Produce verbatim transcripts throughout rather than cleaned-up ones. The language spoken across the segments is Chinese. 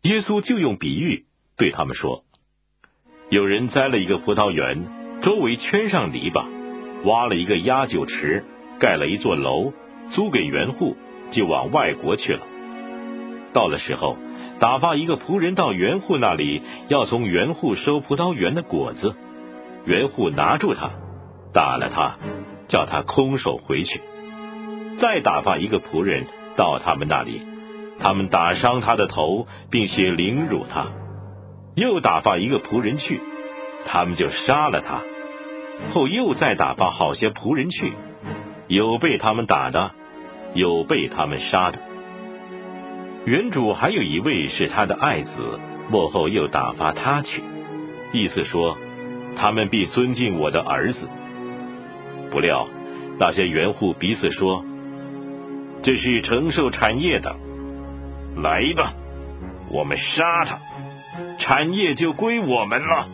耶稣就用比喻对他们说，有人栽了一个葡萄园，周围圈上篱笆，挖了一个压酒池，盖了一座楼，租给园户，就往外国去了。到了时候，打发一个仆人到园户那里，要从园户收葡萄园的果子。园户拿住他，打了他，叫他空手回去。再打发一个仆人到他们那里，他们打伤他的头，并且凌辱他。又打发一个仆人去，他们就杀了他。后又再打发好些仆人去，有被他们打的，有被他们杀的。园主还有一位是他的爱子，末后又打发他去，意思说，他们必尊敬我的儿子。不料那些园户彼此说，这是承受产业的，来吧，我们杀他，产业就归我们了。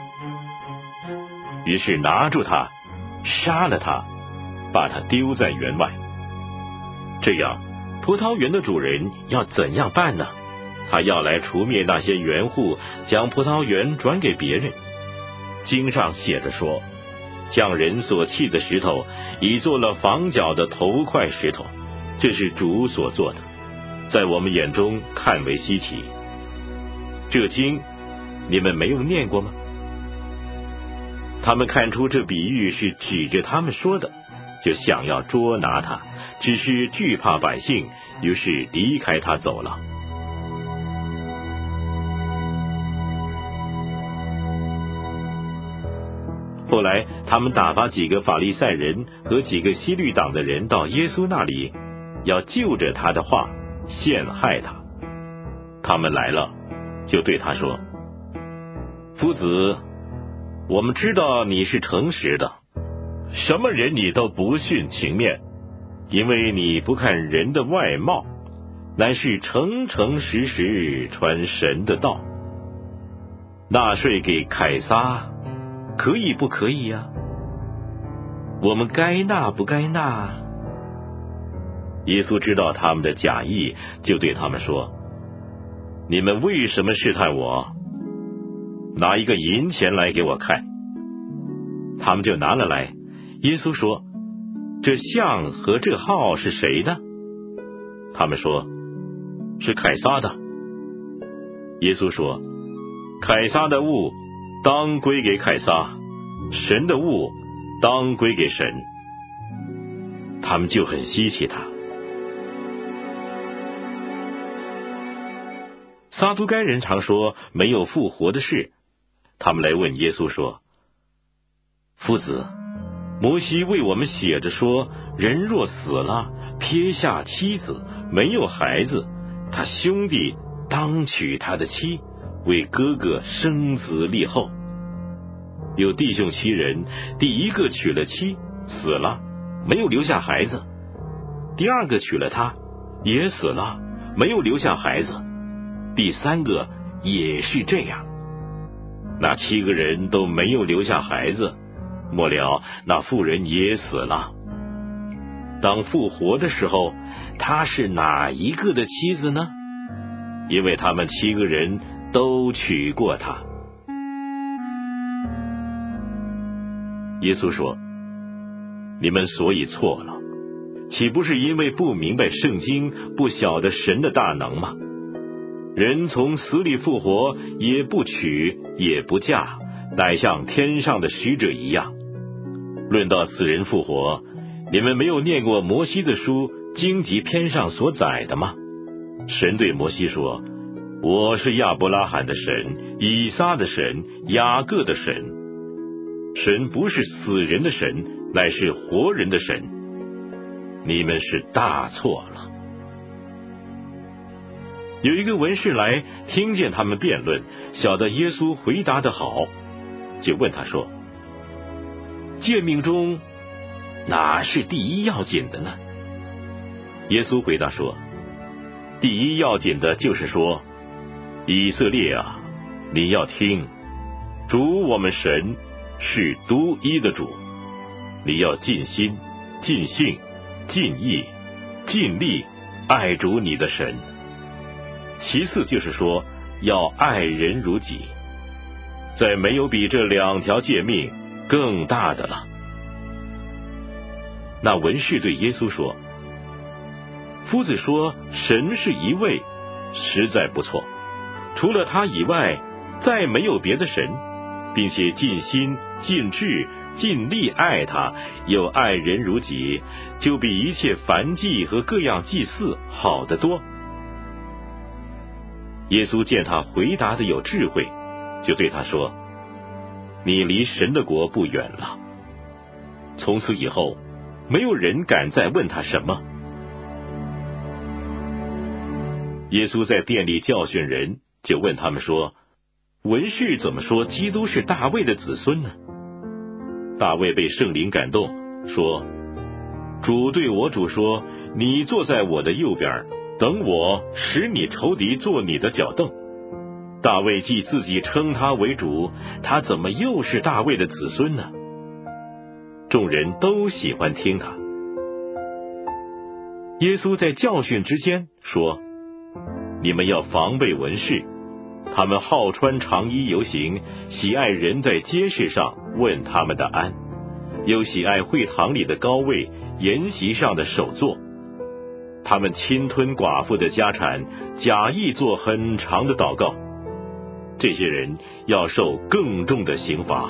于是拿住他，杀了他，把他丢在园外。这样，葡萄园的主人要怎样办呢？他要来除灭那些园户，将葡萄园转给别人。经上写着说，匠人所砌的石头，已做了房角的头块石头，这是主所做的，在我们眼中看为稀奇。这经你们没有念过吗？他们看出这比喻是指着他们说的，就想要捉拿他，只是惧怕百姓，于是离开他走了。后来他们打发几个法利赛人和几个希律党的人到耶稣那里，要就着他的话陷害他。他们来了，就对他说，夫子，我们知道你是诚实的，什么人你都不徇情面，因为你不看人的外貌，乃是诚诚实实传神的道。纳税给凯撒可以不可以呀？我们该纳不该纳？耶稣知道他们的假意，就对他们说，你们为什么试探我？拿一个银钱来给我看。他们就拿了来。耶稣说，这像和这号是谁的？他们说，是凯撒的。耶稣说，凯撒的物当归给凯撒，神的物当归给神。他们就很稀奇他。撒都该人常说没有复活的事，他们来问耶稣说，夫子，摩西为我们写着说，人若死了，撇下妻子，没有孩子，他兄弟当娶他的妻，为哥哥生子立后。有弟兄七人，第一个娶了妻，死了，没有留下孩子；第二个娶了她，也死了，没有留下孩子；第三个也是这样。那七个人都没有留下孩子，末了那妇人也死了。当复活的时候，她是哪一个的妻子呢？因为他们七个人都娶过她。耶稣说，你们所以错了，岂不是因为不明白圣经，不晓得神的大能吗？人从死里复活，也不娶也不嫁，乃像天上的使者一样。论到死人复活，你们没有念过摩西的书荆棘篇上所载的吗？神对摩西说，我是亚伯拉罕的神，以撒的神，雅各的神。神不是死人的神，乃是活人的神。你们是大错了。有一个文士来，听见他们辩论，晓得耶稣回答得好，就问他说，诫命中哪是第一要紧的呢？耶稣回答说，第一要紧的就是说，以色列啊，你要听，主我们神是独一的主，你要尽心、尽性、尽意、尽力爱主你的神。其次就是说， 要爱人如己。再没有比这两条诫命更大的了。那文士对耶稣说：夫子说神是一位，实在不错，除了他以外再没有别的神，并且尽心尽智尽力爱他，又爱人如己，就比一切燔祭和各样祭祀好得多。耶稣见他回答的有智慧，就对他说：你离神的国不远了。从此以后，没有人敢再问他什么。耶稣在殿里教训人，就问他们说：文士怎么说基督是大卫的子孙呢？大卫被圣灵感动，说：主对我主说，你坐在我的右边，等我使你仇敌做你的脚凳。大卫既自己称他为主，他怎么又是大卫的子孙呢？众人都喜欢听他。耶稣在教训之间说：你们要防备文士，他们好穿长衣游行，喜爱人在街市上问他们的安，又喜爱会堂里的高位，筵席上的首座。他们侵吞寡妇的家产，假意做很长的祷告。这些人要受更重的刑罚。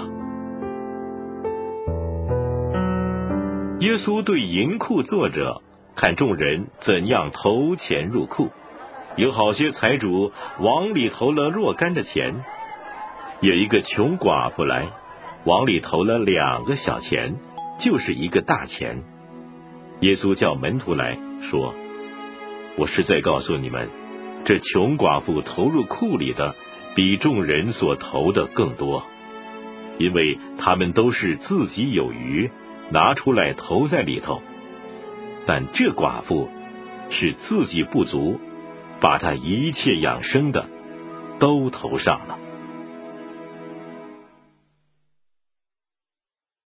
耶稣对银库坐着，看众人怎样投钱入库。有好些财主往里投了若干的钱，有一个穷寡妇来，往里投了两个小钱，就是一个大钱。耶稣叫门徒来说：我实在告诉你们，这穷寡妇投入库里的比众人所投的更多，因为他们都是自己有余，拿出来投在里头，但这寡妇是自己不足，把她一切养生的都投上了。